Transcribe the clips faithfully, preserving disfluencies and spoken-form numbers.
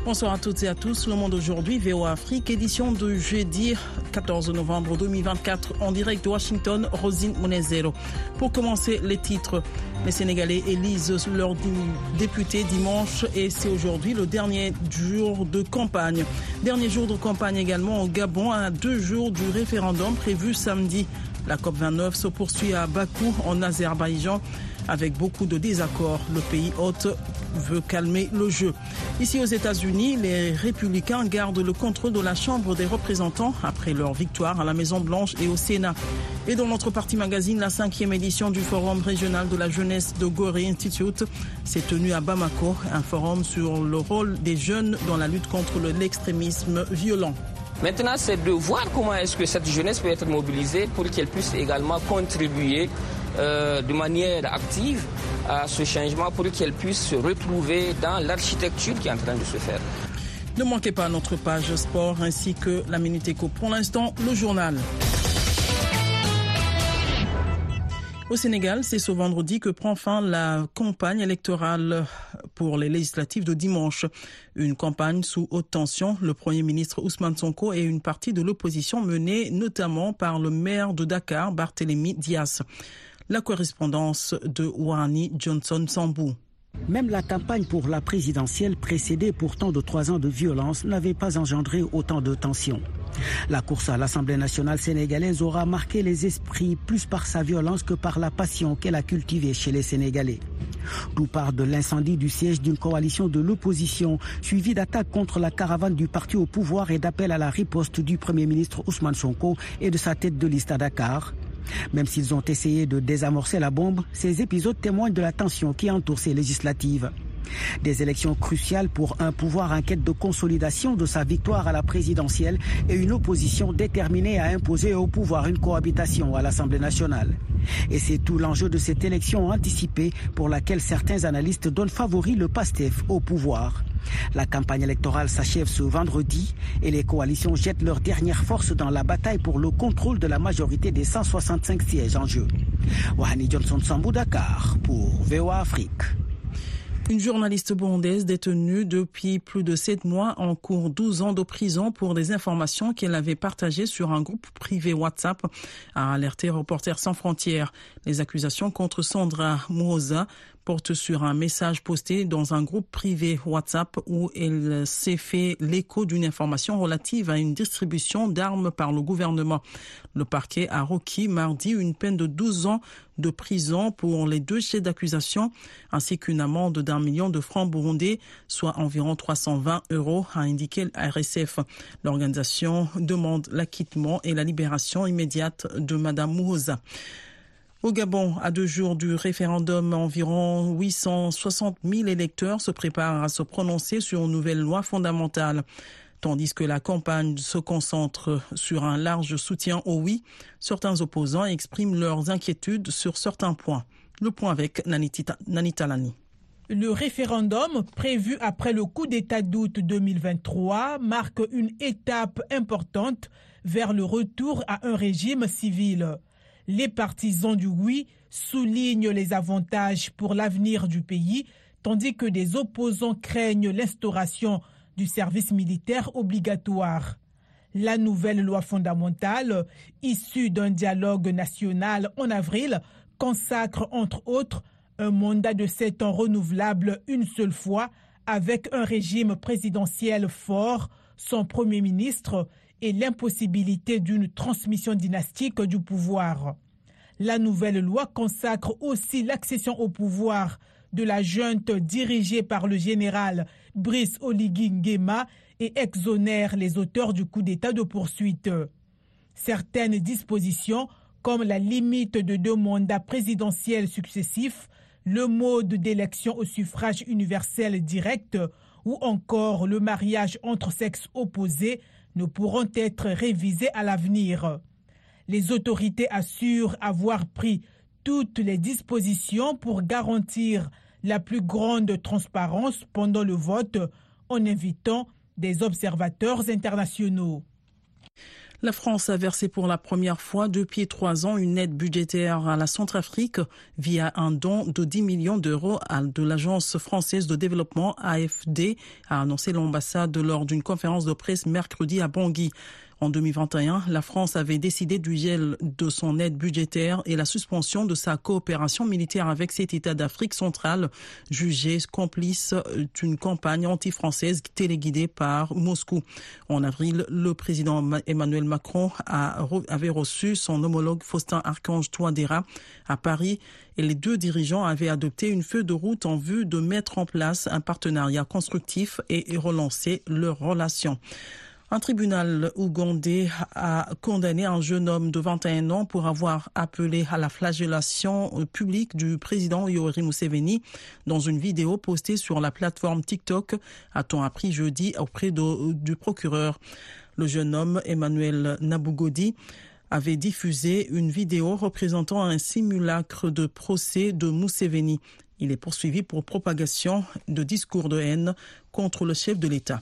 Bonsoir à toutes et à tous. Le Monde aujourd'hui, V O A Afrique, édition de jeudi quatorze novembre deux mille vingt-quatre, en direct de Washington, Rosine Monezero. Pour commencer, les titres. Les Sénégalais élisent leurs députés dimanche et c'est aujourd'hui le dernier jour de campagne. Dernier jour de campagne également au Gabon, à deux jours du référendum prévu samedi. La COP vingt-neuf se poursuit à Bakou, en Azerbaïdjan, avec beaucoup de désaccords. Le pays hôte veut calmer le jeu. Ici aux États-Unis, les républicains gardent le contrôle de la Chambre des représentants après leur victoire à la Maison-Blanche et au Sénat. Et dans notre partie magazine, la cinquième édition du Forum régional de la jeunesse de Gorée Institute s'est tenue à Bamako, un forum sur le rôle des jeunes dans la lutte contre l'extrémisme violent. Maintenant, c'est de voir comment est-ce que cette jeunesse peut être mobilisée pour qu'elle puisse également contribuer euh, de manière active à ce changement, pour qu'elle puisse se retrouver dans l'architecture qui est en train de se faire. Ne manquez pas notre page sport ainsi que la Minute Éco. Pour l'instant, le journal. Au Sénégal, c'est ce vendredi que prend fin la campagne électorale pour les législatives de dimanche. Une campagne sous haute tension. Le Premier ministre Ousmane Sonko et une partie de l'opposition menée notamment par le maire de Dakar, Barthélémy Dias. La correspondance de Wani Johnson Sambou. Même la campagne pour la présidentielle, précédée pourtant de trois ans de violence, n'avait pas engendré autant de tensions. La course à l'Assemblée nationale sénégalaise aura marqué les esprits plus par sa violence que par la passion qu'elle a cultivée chez les Sénégalais. Tout part de l'incendie du siège d'une coalition de l'opposition, suivi d'attaques contre la caravane du parti au pouvoir et d'appels à la riposte du Premier ministre Ousmane Sonko et de sa tête de liste à Dakar. Même s'ils ont essayé de désamorcer la bombe, ces épisodes témoignent de la tension qui entoure ces législatives. Des élections cruciales pour un pouvoir en quête de consolidation de sa victoire à la présidentielle et une opposition déterminée à imposer au pouvoir une cohabitation à l'Assemblée nationale. Et c'est tout l'enjeu de cette élection anticipée pour laquelle certains analystes donnent favori le PASTEF au pouvoir. La campagne électorale s'achève ce vendredi et les coalitions jettent leur dernière force dans la bataille pour le contrôle de la majorité des cent soixante-cinq sièges en jeu. Wahani Johnson Sambou, Dakar, pour V O A Afrique. Une journaliste burundaise détenue depuis plus de sept mois encourt douze ans de prison pour des informations qu'elle avait partagées sur un groupe privé WhatsApp, a alerté Reporters sans frontières. Les accusations contre Sandra Muhoza portent sur un message posté dans un groupe privé WhatsApp où elle s'est fait l'écho d'une information relative à une distribution d'armes par le gouvernement. Le parquet a requis mardi une peine de douze ans de prison pour les deux chefs d'accusation ainsi qu'une amende d'un million de francs burundais, soit environ trois cent vingt euros, a indiqué le R S F. L'organisation demande l'acquittement et la libération immédiate de Madame Muhoza. Au Gabon, à deux jours du référendum, environ huit cent soixante mille électeurs se préparent à se prononcer sur une nouvelle loi fondamentale. Tandis que la campagne se concentre sur un large soutien au oui, certains opposants expriment leurs inquiétudes sur certains points. Le point avec Nanita, Nanita Lani. Le référendum, prévu après le coup d'État d'août deux mille vingt-trois, marque une étape importante vers le retour à un régime civil. Les partisans du oui soulignent les avantages pour l'avenir du pays, tandis que des opposants craignent l'instauration du service militaire obligatoire. La nouvelle loi fondamentale, issue d'un dialogue national en avril, consacre entre autres un mandat de sept ans renouvelable une seule fois avec un régime présidentiel fort, son Premier ministre et l'impossibilité d'une transmission dynastique du pouvoir. La nouvelle loi consacre aussi l'accession au pouvoir de la junte dirigée par le général Brice Oligui Nguema et exonère les auteurs du coup d'État de poursuite. Certaines dispositions, comme la limite de deux mandats présidentiels successifs, le mode d'élection au suffrage universel direct ou encore le mariage entre sexes opposés, ne pourront être révisées à l'avenir. Les autorités assurent avoir pris toutes les dispositions pour garantir la plus grande transparence pendant le vote en invitant des observateurs internationaux. La France a versé pour la première fois depuis trois ans une aide budgétaire à la Centrafrique via un don de dix millions d'euros de l'Agence française de développement A F D, a annoncé l'ambassade lors d'une conférence de presse mercredi à Bangui. En deux mille vingt et un, la France avait décidé du gel de son aide budgétaire et la suspension de sa coopération militaire avec cet État d'Afrique centrale, jugé complice d'une campagne anti-française téléguidée par Moscou. En avril, le président Emmanuel Macron a, avait reçu son homologue Faustin Archange Touadéra à Paris et les deux dirigeants avaient adopté une feuille de route en vue de mettre en place un partenariat constructif et relancer leurs relations. Un tribunal ougandais a condamné un jeune homme de vingt et un ans pour avoir appelé à la flagellation publique du président Yoweri Museveni dans une vidéo postée sur la plateforme TikTok, a-t-on appris jeudi auprès de, du procureur. Le jeune homme, Emmanuel Nabugodi, avait diffusé une vidéo représentant un simulacre de procès de Museveni. Il est poursuivi pour propagation de discours de haine contre le chef de l'État.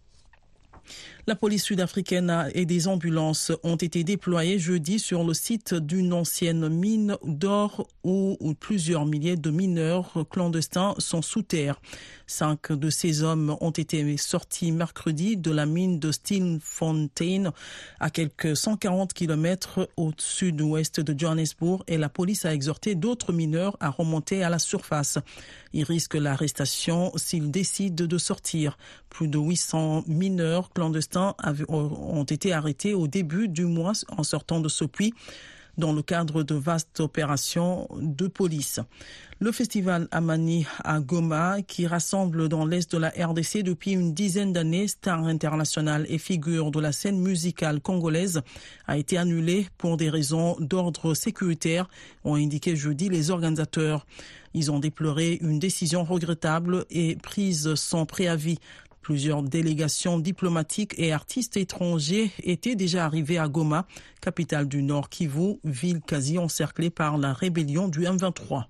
La police sud-africaine et des ambulances ont été déployées jeudi sur le site d'une ancienne mine d'or où plusieurs milliers de mineurs clandestins sont sous terre. Cinq de ces hommes ont été sortis mercredi de la mine de Stilfontein à quelques cent quarante kilomètres au sud-ouest de Johannesburg et la police a exhorté d'autres mineurs à remonter à la surface. Ils risquent l'arrestation s'ils décident de sortir. Plus de huit cents mineurs clandestins ont été arrêtés au début du mois en sortant de ce puits dans le cadre de vastes opérations de police. Le festival Amani à Goma, qui rassemble dans l'est de la R D C depuis une dizaine d'années stars internationales et figures de la scène musicale congolaise, a été annulé pour des raisons d'ordre sécuritaire, ont indiqué jeudi les organisateurs. Ils ont déploré une décision regrettable et prise sans préavis. Plusieurs délégations diplomatiques et artistes étrangers étaient déjà arrivés à Goma, capitale du Nord Kivu, ville quasi encerclée par la rébellion du M vingt-trois.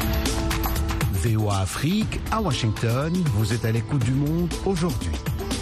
V O A Afrique, à Washington, vous êtes à l'écoute du monde aujourd'hui.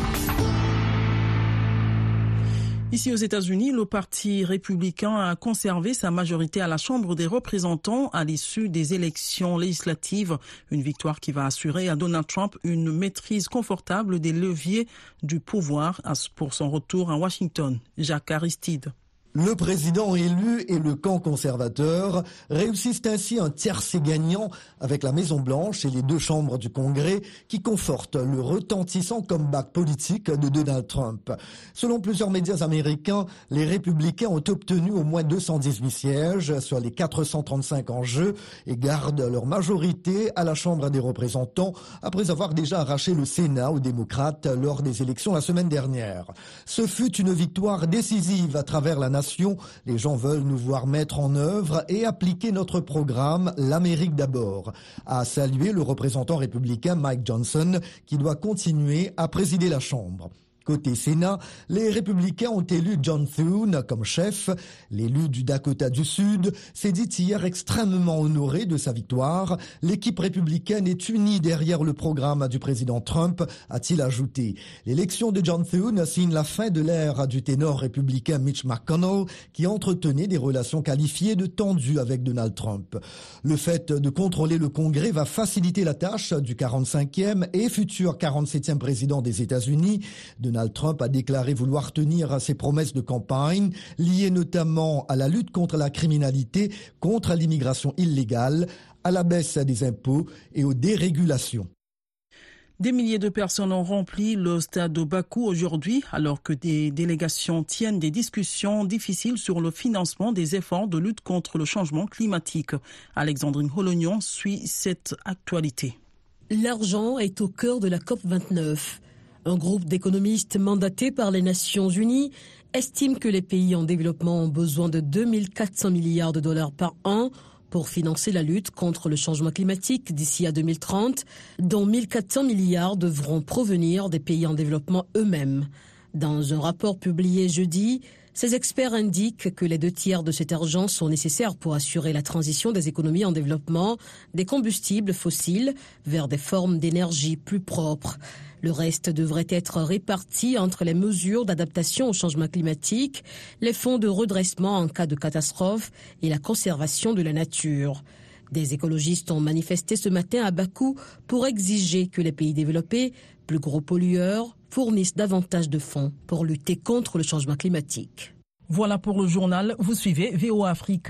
Ici aux États-Unis, le Parti républicain a conservé sa majorité à la Chambre des représentants à l'issue des élections législatives. Une victoire qui va assurer à Donald Trump une maîtrise confortable des leviers du pouvoir pour son retour à Washington. Jacques Aristide. Le président élu et le camp conservateur réussissent ainsi un tiercé gagnant avec la Maison-Blanche et les deux chambres du Congrès qui confortent le retentissant comeback politique de Donald Trump. Selon plusieurs médias américains, les républicains ont obtenu au moins deux cent dix-huit sièges sur les quatre cent trente-cinq en jeu et gardent leur majorité à la Chambre des représentants après avoir déjà arraché le Sénat aux démocrates lors des élections la semaine dernière. Ce fut une victoire décisive à travers la nation. Les gens veulent nous voir mettre en œuvre et appliquer notre programme « L'Amérique d'abord », a salué le représentant républicain Mike Johnson, qui doit continuer à présider la Chambre. Côté Sénat, les républicains ont élu John Thune comme chef. L'élu du Dakota du Sud s'est dit hier extrêmement honoré de sa victoire. L'équipe républicaine est unie derrière le programme du président Trump, a-t-il ajouté. L'élection de John Thune signe la fin de l'ère du ténor républicain Mitch McConnell, qui entretenait des relations qualifiées de tendues avec Donald Trump. Le fait de contrôler le Congrès va faciliter la tâche du quarante-cinquième et futur quarante-septième président des États-Unis. Donald Trump a déclaré vouloir tenir ses promesses de campagne, liées notamment à la lutte contre la criminalité, contre l'immigration illégale, à la baisse des impôts et aux dérégulations. Des milliers de personnes ont rempli le stade de Bakou aujourd'hui, alors que des délégations tiennent des discussions difficiles sur le financement des efforts de lutte contre le changement climatique. Alexandrine Holognon suit cette actualité. L'argent est au cœur de la COP vingt-neuf. Un groupe d'économistes mandatés par les Nations Unies estime que les pays en développement ont besoin de deux mille quatre cents milliards de dollars par an pour financer la lutte contre le changement climatique d'ici à deux mille trente, dont mille quatre cents milliards devront provenir des pays en développement eux-mêmes. Dans un rapport publié jeudi, ces experts indiquent que les deux tiers de cet argent sont nécessaires pour assurer la transition des économies en développement des combustibles fossiles vers des formes d'énergie plus propres. Le reste devrait être réparti entre les mesures d'adaptation au changement climatique, les fonds de redressement en cas de catastrophe et la conservation de la nature. Des écologistes ont manifesté ce matin à Bakou pour exiger que les pays développés, plus gros pollueurs, fournissent davantage de fonds pour lutter contre le changement climatique. Voilà pour le journal. Vous suivez V O A Afrique.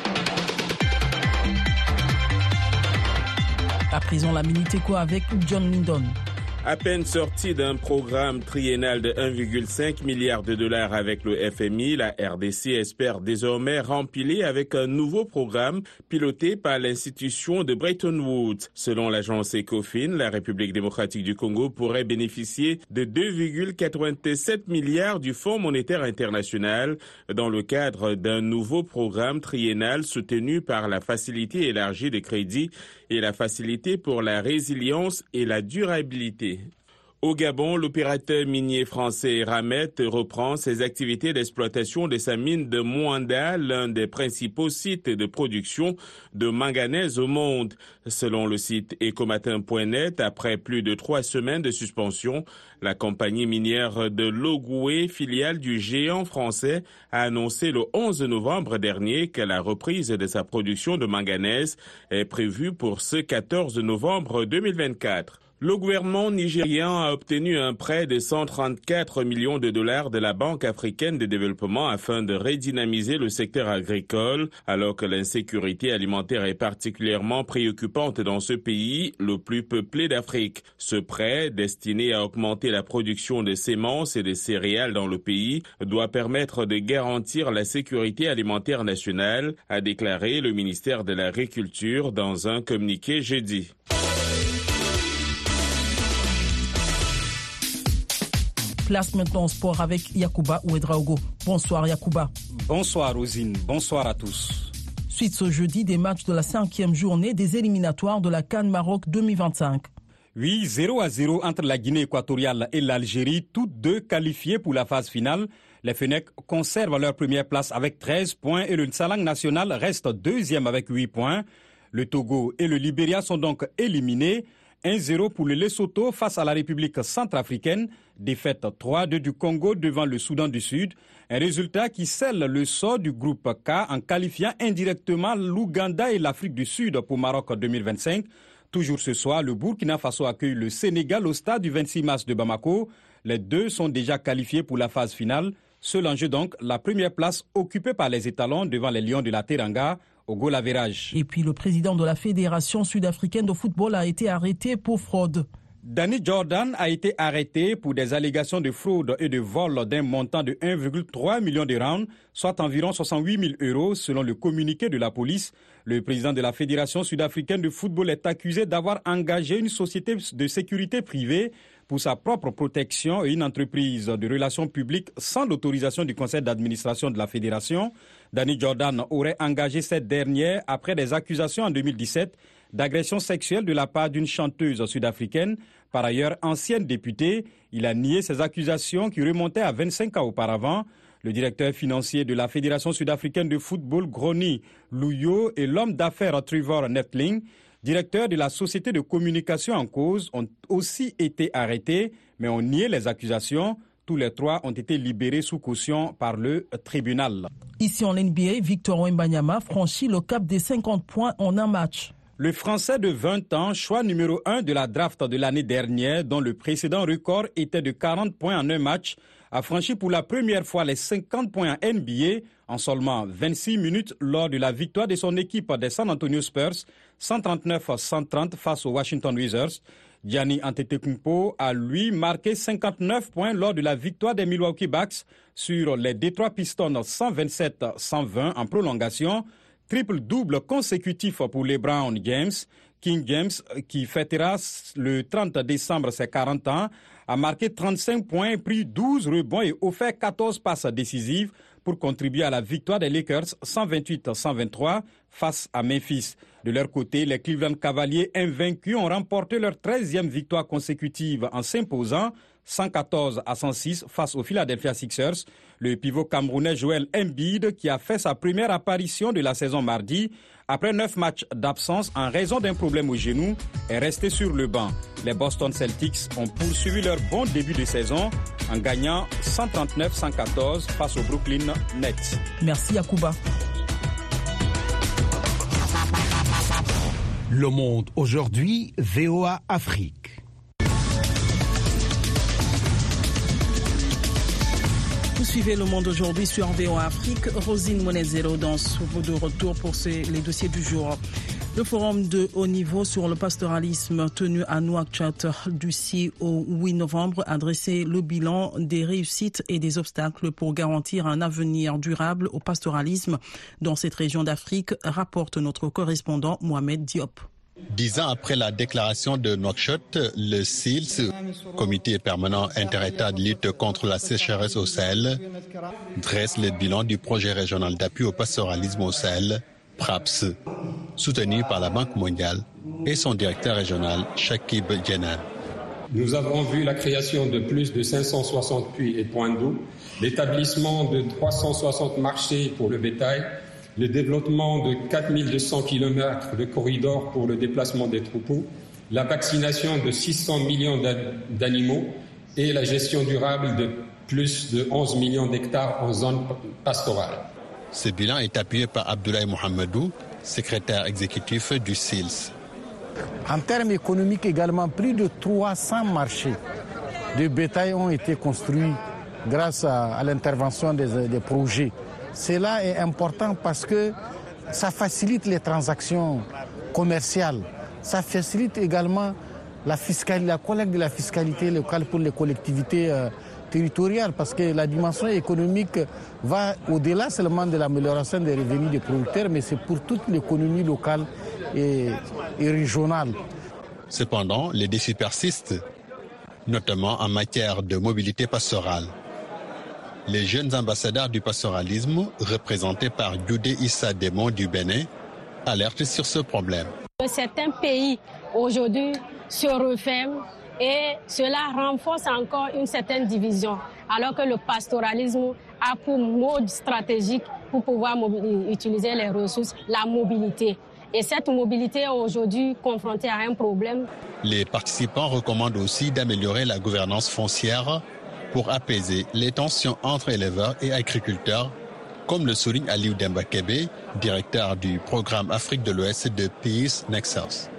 À présent, la Minute Éco avec John Lindon. À peine sorti d'un programme triennal de un virgule cinq milliard de dollars avec le F M I, la R D C espère désormais rempiler avec un nouveau programme piloté par l'institution de Bretton Woods. Selon l'agence Ecofin, la République démocratique du Congo pourrait bénéficier de deux virgule quatre-vingt-sept milliards du Fonds monétaire international dans le cadre d'un nouveau programme triennal soutenu par la Facilité élargie de crédit et la Facilité pour la résilience et la durabilité. Au Gabon, l'opérateur minier français Eramet reprend ses activités d'exploitation de sa mine de Moanda, l'un des principaux sites de production de manganèse au monde. Selon le site ecomatin point net, après plus de trois semaines de suspension, la compagnie minière de Logoué, filiale du géant français, a annoncé le onze novembre dernier que la reprise de sa production de manganèse est prévue pour ce quatorze novembre deux mille vingt-quatre. Le gouvernement nigérien a obtenu un prêt de cent trente-quatre millions de dollars de la Banque africaine de développement afin de redynamiser le secteur agricole, alors que l'insécurité alimentaire est particulièrement préoccupante dans ce pays, le plus peuplé d'Afrique. Ce prêt, destiné à augmenter la production de semences et de céréales dans le pays, doit permettre de garantir la sécurité alimentaire nationale, a déclaré le ministère de l'Agriculture dans un communiqué jeudi. Place maintenant au sport avec Yacouba Ouedraogo. Bonsoir Yacouba. Bonsoir Rosine, bonsoir à tous. Suite ce jeudi des matchs de la cinquième journée des éliminatoires de la CAN Maroc deux mille vingt-cinq. Oui, zéro à zéro entre la Guinée équatoriale et l'Algérie, toutes deux qualifiées pour la phase finale. Les Fennecs conservent leur première place avec treize points et le Nsalang national reste deuxième avec huit points. Le Togo et le Libéria sont donc éliminés. un zéro pour le Lesotho face à la République centrafricaine, défaite trois à deux du Congo devant le Soudan du Sud, un résultat qui scelle le sort du groupe K en qualifiant indirectement l'Ouganda et l'Afrique du Sud pour Maroc deux mille vingt-cinq. Toujours ce soir, le Burkina Faso accueille le Sénégal au stade du vingt-six mars de Bamako. Les deux sont déjà qualifiés pour la phase finale. Seul enjeu donc, la première place occupée par les étalons devant les Lions de la Teranga. Au goal average. Et puis le président de la Fédération sud-africaine de football a été arrêté pour fraude. Danny Jordan a été arrêté pour des allégations de fraude et de vol d'un montant de un virgule trois million de rand, soit environ soixante-huit mille euros selon le communiqué de la police. Le président de la Fédération sud-africaine de football est accusé d'avoir engagé une société de sécurité privée pour sa propre protection et une entreprise de relations publiques sans l'autorisation du conseil d'administration de la fédération. Danny Jordan aurait engagé cette dernière après des accusations en deux mille dix-sept d'agression sexuelle de la part d'une chanteuse sud-africaine. Par ailleurs, ancienne députée, il a nié ces accusations qui remontaient à vingt-cinq ans auparavant. Le directeur financier de la Fédération sud-africaine de football, Groni Louyo, et l'homme d'affaires Trevor Netling, directeur de la société de communication en cause, ont aussi été arrêtés, mais ont nié les accusations. Tous les trois ont été libérés sous caution par le tribunal. Ici en N B A, Victor Wembanyama franchit le cap des cinquante points en un match. Le Français de vingt ans, choix numéro un de la draft de l'année dernière, dont le précédent record était de quarante points en un match, a franchi pour la première fois les cinquante points en N B A en seulement vingt-six minutes lors de la victoire de son équipe des San Antonio Spurs, cent trente-neuf à cent trente face aux Washington Wizards. Giannis Antetokounmpo a lui marqué cinquante-neuf points lors de la victoire des Milwaukee Bucks sur les Detroit Pistons cent vingt-sept à cent vingt en prolongation. Triple-double consécutif pour LeBron James. King James, qui fêtera le trente décembre ses quarante ans, a marqué trente-cinq points, pris douze rebonds et offert quatorze passes décisives pour contribuer à la victoire des Lakers cent vingt-huit à cent vingt-trois face à Memphis. De leur côté, les Cleveland Cavaliers invaincus ont remporté leur treizième victoire consécutive en s'imposant cent quatorze à cent six face aux Philadelphia Sixers. Le pivot camerounais Joel Embiid, qui a fait sa première apparition de la saison mardi, après neuf matchs d'absence en raison d'un problème au genou, est resté sur le banc. Les Boston Celtics ont poursuivi leur bon début de saison en gagnant cent trente-neuf à cent quatorze face aux Brooklyn Nets. Merci Yacouba. Le Monde aujourd'hui, V O A Afrique. Vous suivez Le Monde aujourd'hui sur V O A Afrique. Rosine Monezero dans de retour pour ces, les dossiers du jour. Le forum de haut niveau sur le pastoralisme tenu à Nouakchott du six au huit novembre a dressé le bilan des réussites et des obstacles pour garantir un avenir durable au pastoralisme dans cette région d'Afrique, rapporte notre correspondant Mohamed Diop. Dix ans après la déclaration de Nouakchott, le C I L S, Comité permanent inter-État de lutte contre la sécheresse au Sahel, dresse le bilan du projet régional d'appui au pastoralisme au Sahel, PRAPS, soutenu par la Banque mondiale et son directeur régional, Shakib Djenan. Nous avons vu la création de plus de cinq cent soixante puits et points d'eau, l'établissement de trois cent soixante marchés pour le bétail, le développement de quatre mille deux cents kilomètres de corridors pour le déplacement des troupeaux, la vaccination de six cents millions d'animaux et la gestion durable de plus de onze millions d'hectares en zone pastorale. Ce bilan est appuyé par Abdoulaye Mohamedou, secrétaire exécutif du C I L S. En termes économiques également, plus de trois cents marchés de bétail ont été construits grâce à, à l'intervention des, des projets. Cela est important parce que ça facilite les transactions commerciales. Ça facilite également la, fiscalité, la collecte de la fiscalité locale pour les collectivités euh, territoriales parce que la dimension économique va au-delà seulement de l'amélioration des revenus des producteurs, mais c'est pour toute l'économie locale et, et régionale. Cependant, les défis persistent, notamment en matière de mobilité pastorale. Les jeunes ambassadeurs du pastoralisme, représentés par Youdé Issa Démon du Bénin, alertent sur ce problème. Certains pays aujourd'hui se referment et cela renforce encore une certaine division, alors que le pastoralisme a pour mode stratégique pour pouvoir utiliser les ressources, la mobilité. Et cette mobilité est aujourd'hui confrontée à un problème. Les participants recommandent aussi d'améliorer la gouvernance foncière pour apaiser les tensions entre éleveurs et agriculteurs, comme le souligne Aliou Demba Kébé, directeur du programme Afrique de l'Ouest de Peace Nexus.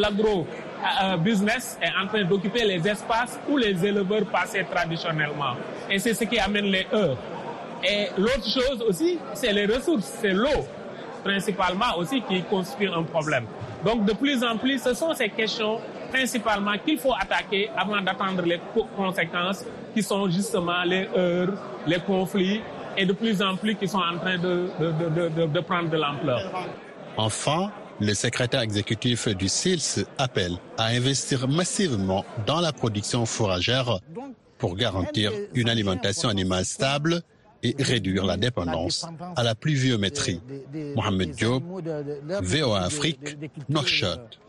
L'agro-business est en train d'occuper les espaces où les éleveurs passaient traditionnellement. Et c'est ce qui amène les heurts. Et l'autre chose aussi, c'est les ressources, c'est l'eau, principalement aussi, qui constitue un problème. Donc de plus en plus, ce sont ces questions principalement qu'il faut attaquer avant d'attendre les conséquences qui sont justement les heurts, les conflits et de plus en plus qui sont en train de, de, de, de, de prendre de l'ampleur. Enfin, le secrétaire exécutif du C I L S appelle à investir massivement dans la production fourragère pour garantir une alimentation animale stable et réduire la dépendance à la pluviométrie. Mohamed Diop, V O A Afrique, Nouakchott.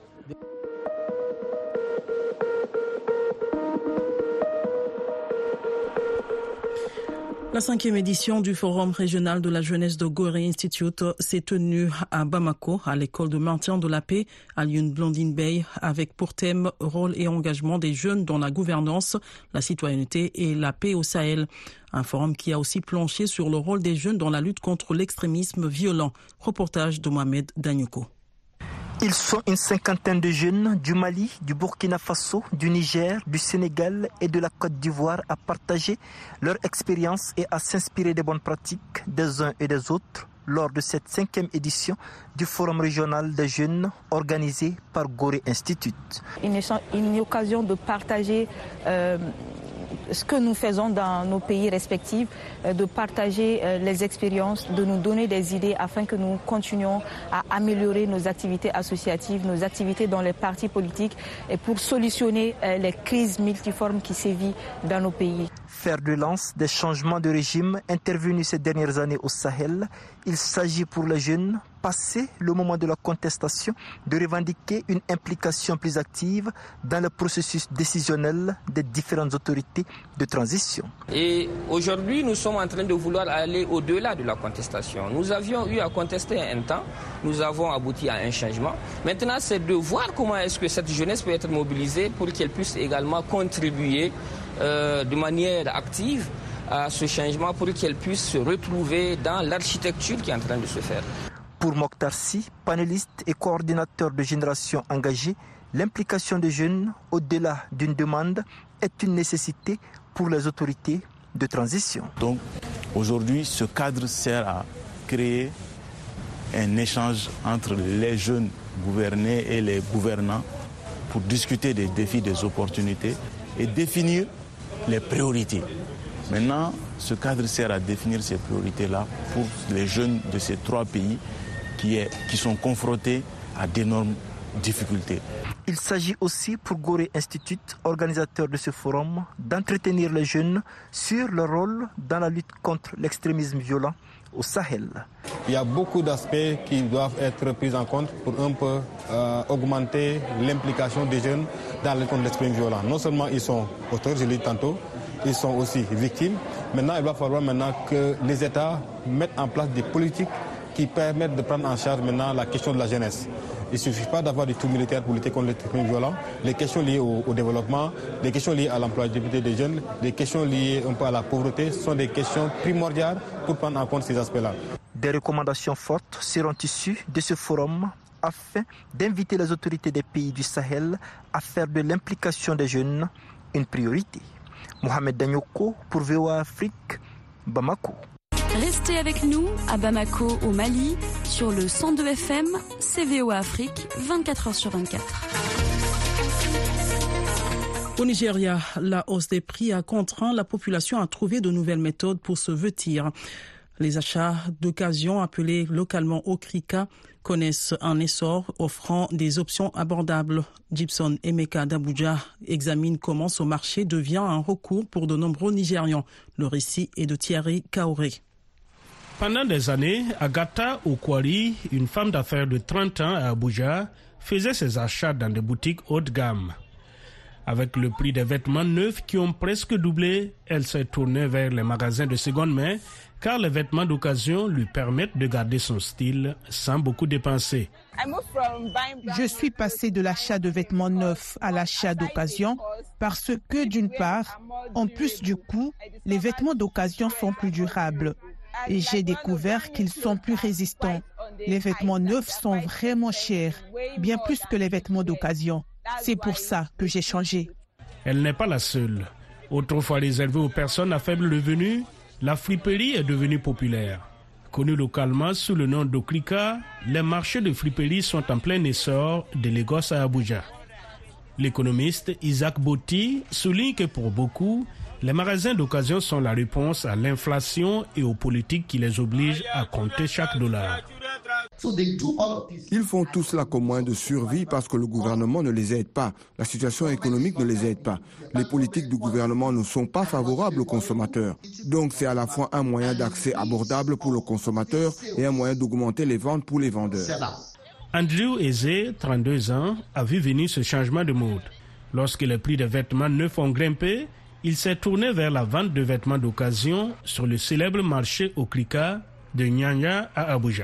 La cinquième édition du Forum régional de la jeunesse de Gorée Institute s'est tenue à Bamako, à l'école de maintien de la paix, à Lyon Blondine Bay, avec pour thème rôle et engagement des jeunes dans la gouvernance, la citoyenneté et la paix au Sahel. Un forum qui a aussi planché sur le rôle des jeunes dans la lutte contre l'extrémisme violent. Reportage de Mohamed Danyoko. Ils sont une cinquantaine de jeunes du Mali, du Burkina Faso, du Niger, du Sénégal et de la Côte d'Ivoire à partager leur expérience et à s'inspirer des bonnes pratiques des uns et des autres lors de cette cinquième édition du Forum régional des jeunes organisé par Gorée Institute. Une, une occasion de partager euh, ce que nous faisons dans nos pays respectifs, de partager les expériences, de nous donner des idées afin que nous continuions à améliorer nos activités associatives, nos activités dans les partis politiques et pour solutionner les crises multiformes qui sévissent dans nos pays. Fer de lance des changements de régime intervenus ces dernières années au Sahel, il s'agit pour les jeunes passé le moment de la contestation, de revendiquer une implication plus active dans le processus décisionnel des différentes autorités de transition. Et aujourd'hui, nous sommes en train de vouloir aller au-delà de la contestation. Nous avions eu à contester un temps, nous avons abouti à un changement. Maintenant, c'est de voir comment est-ce que cette jeunesse peut être mobilisée pour qu'elle puisse également contribuer euh, de manière active à ce changement, pour qu'elle puisse se retrouver dans l'architecture qui est en train de se faire. Pour Mokhtar Sy, panéliste et coordinateur de Génération Engagée, l'implication des jeunes, au-delà d'une demande, est une nécessité pour les autorités de transition. Donc aujourd'hui, ce cadre sert à créer un échange entre les jeunes gouvernés et les gouvernants pour discuter des défis, des opportunités et définir les priorités. Maintenant, ce cadre sert à définir ces priorités-là pour les jeunes de ces trois pays qui, est, qui sont confrontés à d'énormes difficultés. Il s'agit aussi pour Gorée Institute, organisateur de ce forum, d'entretenir les jeunes sur leur rôle dans la lutte contre l'extrémisme violent au Sahel. Il y a beaucoup d'aspects qui doivent être pris en compte pour un peu euh, augmenter l'implication des jeunes dans la lutte contre l'extrémisme violent. Non seulement ils sont auteurs, je l'ai dit tantôt, ils sont aussi victimes. Maintenant, il va falloir maintenant que les États mettent en place des politiques qui permettent de prendre en charge maintenant la question de la jeunesse. Il ne suffit pas d'avoir des troupes militaires pour lutter contre l'extrémisme violent. Les questions liées au, au développement, les questions liées à l'employabilité des jeunes, les questions liées un peu à la pauvreté sont des questions primordiales pour prendre en compte ces aspects-là. Des recommandations fortes seront issues de ce forum afin d'inviter les autorités des pays du Sahel à faire de l'implication des jeunes une priorité. Mohamed Danyoko pour V O A Afrique, Bamako. Restez avec nous à Bamako au Mali sur le cent deux F M, c'est V O A Afrique, vingt-quatre heures sur vingt-quatre. Au Nigeria, la hausse des prix a contraint la population à trouver de nouvelles méthodes pour se vêtir. Les achats d'occasion, appelés localement Okrika, connaissent un essor offrant des options abordables. Gibson Emeka d'Abuja examine comment ce marché devient un recours pour de nombreux Nigérians. Le récit est de Thierry Kaoré. Pendant des années, Agatha Okwari, une femme d'affaires de trente ans à Abuja, faisait ses achats dans des boutiques haut de gamme. Avec le prix des vêtements neufs qui ont presque doublé, elle s'est tournée vers les magasins de seconde main car les vêtements d'occasion lui permettent de garder son style sans beaucoup dépenser. Je suis passée de l'achat de vêtements neufs à l'achat d'occasion parce que d'une part, en plus du coût, les vêtements d'occasion sont plus durables. Et j'ai découvert qu'ils sont plus résistants. Les vêtements neufs sont vraiment chers, bien plus que les vêtements d'occasion. C'est pour ça que j'ai changé. Elle n'est pas la seule. Autrefois réservée aux personnes à faible revenu, la friperie est devenue populaire. Connue localement sous le nom d'Okrika, les marchés de friperie sont en plein essor de Lagos à Abuja. L'économiste Isaac Botti souligne que pour beaucoup, les magasins d'occasion sont la réponse à l'inflation et aux politiques qui les obligent à compter chaque dollar. Ils font tout cela comme moyen de survie parce que le gouvernement ne les aide pas. La situation économique ne les aide pas. Les politiques du gouvernement ne sont pas favorables aux consommateurs. Donc c'est à la fois un moyen d'accès abordable pour le consommateur et un moyen d'augmenter les ventes pour les vendeurs. Andrew Eze, trente-deux ans, a vu venir ce changement de mode. Lorsque les prix des vêtements neufs ont grimpé, il s'est tourné vers la vente de vêtements d'occasion sur le célèbre marché Okrika de Nyanya à Abuja.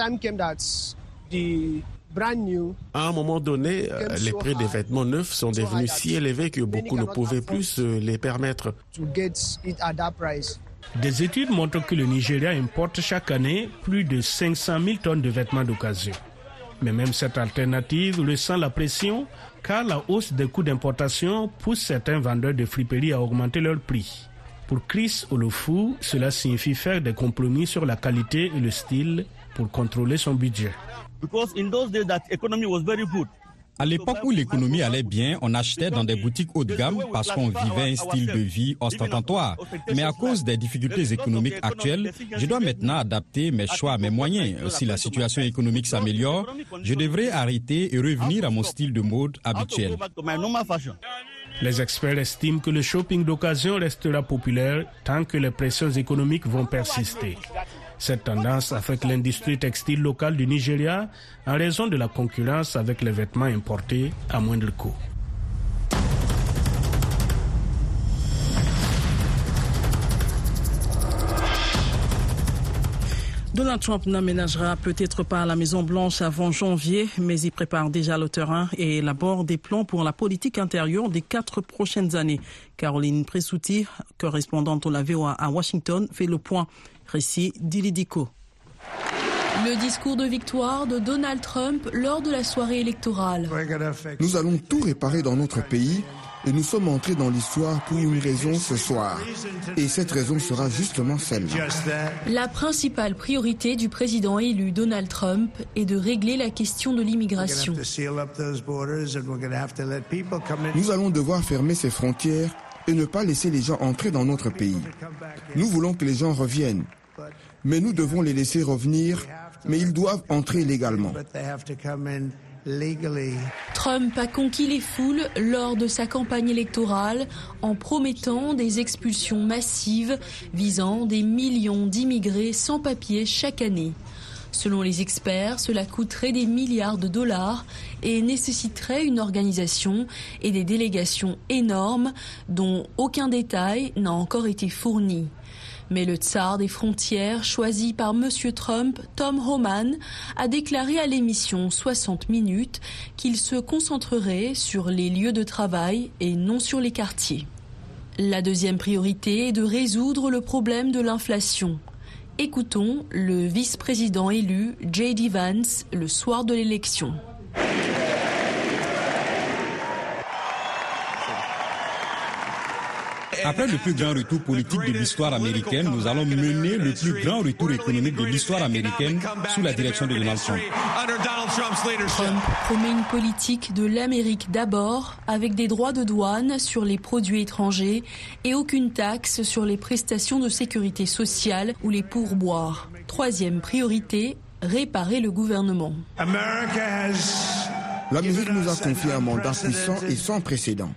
À un moment donné, les prix des vêtements neufs sont devenus si élevés que beaucoup ne pouvaient plus se les permettre. Des études montrent que le Nigeria importe chaque année plus de cinq cent mille tonnes de vêtements d'occasion. Mais même cette alternative ressent la pression car la hausse des coûts d'importation pousse certains vendeurs de friperies à augmenter leurs prix. Pour Chris Olofu, cela signifie faire des compromis sur la qualité et le style pour contrôler son budget. À l'époque où l'économie allait bien, on achetait dans des boutiques haut de gamme parce qu'on vivait un style de vie ostentatoire. Mais à cause des difficultés économiques actuelles, je dois maintenant adapter mes choix à mes moyens. Si la situation économique s'améliore, je devrais arrêter et revenir à mon style de mode habituel. Les experts estiment que le shopping d'occasion restera populaire tant que les pressions économiques vont persister. Cette tendance affecte l'industrie textile locale du Nigeria en raison de la concurrence avec les vêtements importés à moindre coût. Donald Trump n'aménagera peut-être pas la Maison-Blanche avant janvier, mais il prépare déjà le terrain et élabore des plans pour la politique intérieure des quatre prochaines années. Caroline Pressouti, correspondante au la V O A à Washington, fait le point. Récit d'Ilidico. Le discours de victoire de Donald Trump lors de la soirée électorale. Nous allons tout réparer dans notre pays. Et nous sommes entrés dans l'histoire pour une raison ce soir. Et cette raison sera justement celle-là. La principale priorité du président élu Donald Trump est de régler la question de l'immigration. Nous allons devoir fermer ces frontières et ne pas laisser les gens entrer dans notre pays. Nous voulons que les gens reviennent. Mais nous devons les laisser revenir, mais ils doivent entrer légalement. Trump a conquis les foules lors de sa campagne électorale en promettant des expulsions massives visant des millions d'immigrés sans papier chaque année. Selon les experts, cela coûterait des milliards de dollars et nécessiterait une organisation et des délégations énormes dont aucun détail n'a encore été fourni. Mais le tsar des frontières, choisi par M. Trump, Tom Homan, a déclaré à l'émission soixante minutes qu'il se concentrerait sur les lieux de travail et non sur les quartiers. La deuxième priorité est de résoudre le problème de l'inflation. Écoutons le vice-président élu J D Vance le soir de l'élection. Après le plus grand retour politique de l'histoire américaine, nous allons mener le plus grand retour économique de l'histoire américaine sous la direction de Donald Trump. Trump promet une politique de l'Amérique d'abord, avec des droits de douane sur les produits étrangers et aucune taxe sur les prestations de sécurité sociale ou les pourboires. Troisième priorité, réparer le gouvernement. L'Amérique nous a confié un mandat puissant et sans précédent.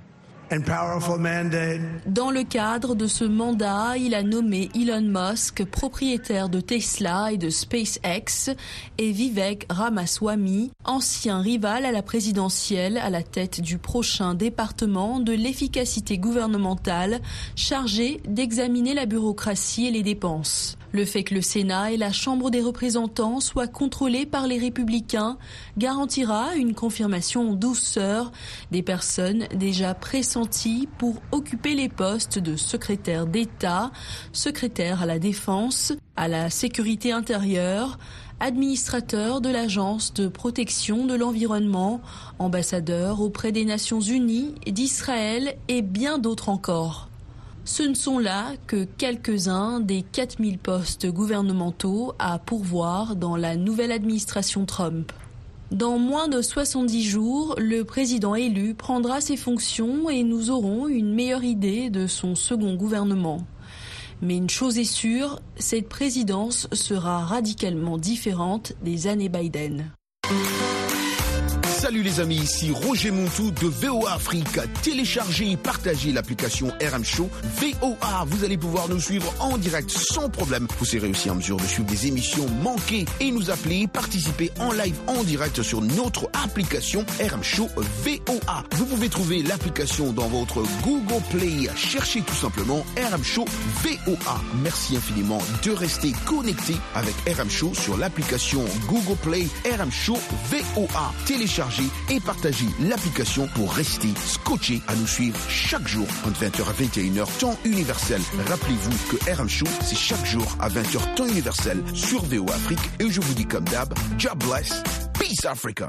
Dans le cadre de ce mandat, il a nommé Elon Musk propriétaire de Tesla et de SpaceX et Vivek Ramaswamy, ancien rival à la présidentielle, à la tête du prochain département de l'efficacité gouvernementale chargé d'examiner la bureaucratie et les dépenses. Le fait que le Sénat et la Chambre des représentants soient contrôlés par les républicains garantira une confirmation en douceur des personnes déjà pressenties pour occuper les postes de secrétaire d'État, secrétaire à la Défense, à la sécurité intérieure, administrateur de l'Agence de protection de l'environnement, ambassadeur auprès des Nations Unies, d'Israël et bien d'autres encore. Ce ne sont là que quelques-uns des quatre mille postes gouvernementaux à pourvoir dans la nouvelle administration Trump. Dans moins de soixante-dix jours, le président élu prendra ses fonctions et nous aurons une meilleure idée de son second gouvernement. Mais une chose est sûre, cette présidence sera radicalement différente des années Biden. Salut les amis, ici Roger Montou de V O A Afrique. Téléchargez et partagez l'application R M Show V O A. Vous allez pouvoir nous suivre en direct sans problème. Vous serez aussi en mesure de suivre des émissions manquées et nous appeler, participer en live en direct sur notre application R M Show V O A. Vous pouvez trouver l'application dans votre Google Play. Cherchez tout simplement R M Show V O A. Merci infiniment de rester connecté avec R M Show sur l'application Google Play R M Show V O A. Téléchargez et partagez l'application pour rester scotché à nous suivre chaque jour entre vingt heures à vingt et une heures temps universel. Rappelez-vous que R M Show, c'est chaque jour à vingt heures temps universel sur V O A Afrique. Et je vous dis comme d'hab, God bless, peace Africa.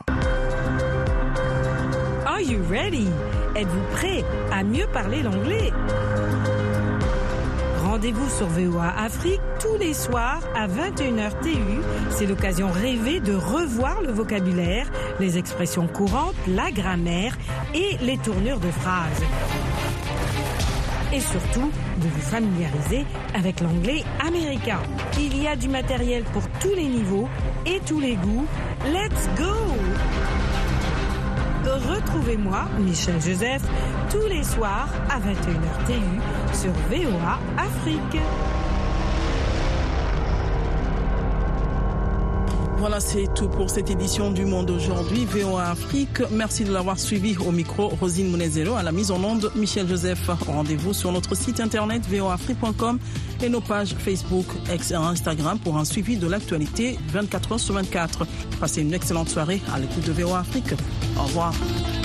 Are you ready? Êtes-vous prêt à mieux parler l'anglais? Rendez-vous sur V O A Afrique tous les soirs à vingt et une heures T U. C'est l'occasion rêvée de revoir le vocabulaire, les expressions courantes, la grammaire et les tournures de phrases. Et surtout, de vous familiariser avec l'anglais américain. Il y a du matériel pour tous les niveaux et tous les goûts. Let's go! Retrouvez-moi, Michel Joseph, tous les soirs à vingt et une heures T U sur V O A Afrique. Voilà, c'est tout pour cette édition du Monde aujourd'hui, V O A Afrique. Merci de l'avoir suivi au micro, Rosine Mounezelo, à la mise en onde, Michel Joseph. Rendez-vous sur notre site internet v o afrique point com et nos pages Facebook, X et Instagram pour un suivi de l'actualité vingt-quatre heures sur vingt-quatre. Passez une excellente soirée à l'écoute de V O A Afrique. Au revoir.